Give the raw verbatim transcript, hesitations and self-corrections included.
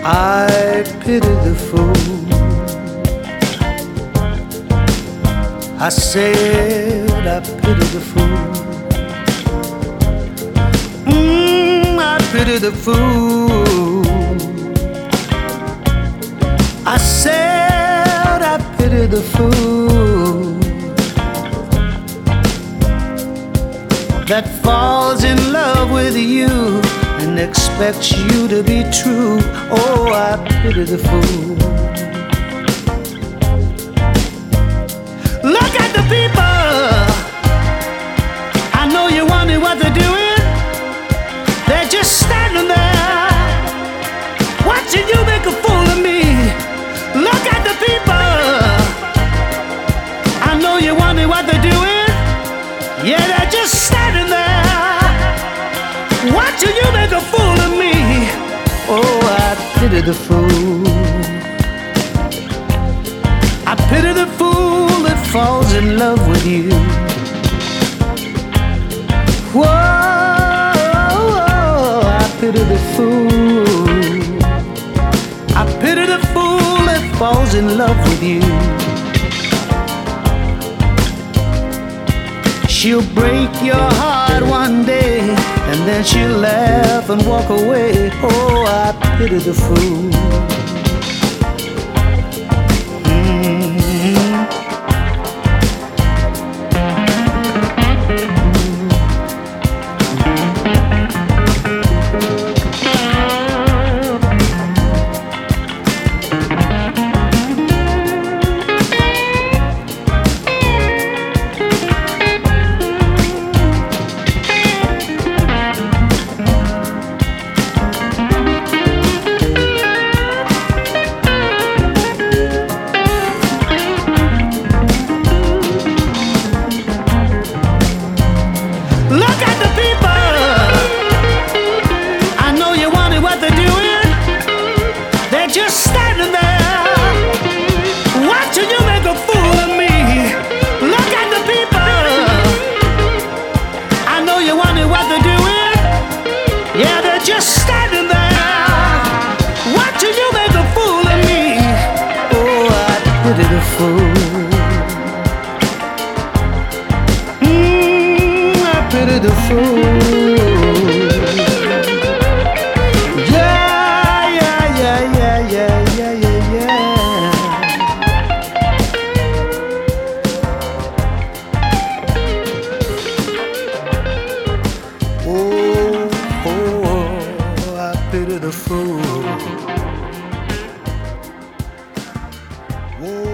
I pity the fool. I said I pity the fool. Mm, I pity the fool. I said I pity the fool that falls in love with you and expects you to be true. Oh, I pity the fool. Look at the people. I know you wonder what they're doing. They're just standing there watching you make a fool of me. Look at the people. I know you wonder what they're doing. Yeah, they're just standing there watching you make a fool of me. Oh, I pity the fool. I pity the fool that falls in love with you. Whoa, I pity the fool. I pity the fool that falls in love with you. She'll break your heart one day, and then she'll laugh and walk away. Oh, I pity the fool. Look at the people. I know you wonder what they're doing. They're just standing there watching you make a fool of me. Look at the people. I know you wonder what they're doing. Yeah, they're just standing there watching you make a fool of me. Oh, I pity the fool. Pity the fool. Yeah, yeah, yeah, yeah, yeah, yeah, yeah, yeah. Oh, oh, I pity the fool. Oh.